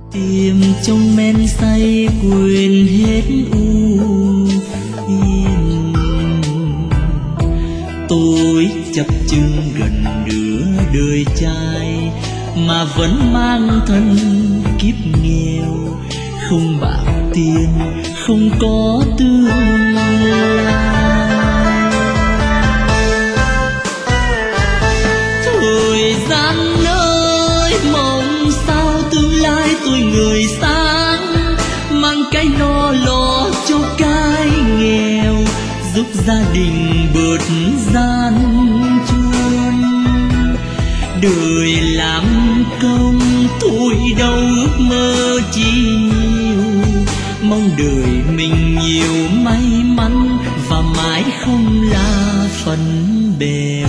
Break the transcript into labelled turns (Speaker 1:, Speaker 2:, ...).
Speaker 1: tìm trong men say quên hết ưu phiền. Tôi chập chững gần nửa đời trai mà vẫn mang thân kiếp nghèo, không bạc tiền không có tương lai. Thời gian ơi mong sao tương lai tôi người sáng, mang cái no lo cho cái nghèo, giúp gia đình bớt gian truân. Đời làm công thôi đâu ước mơ chi nhiều, mong đời mình nhiều may mắn và mãi không là phần bè.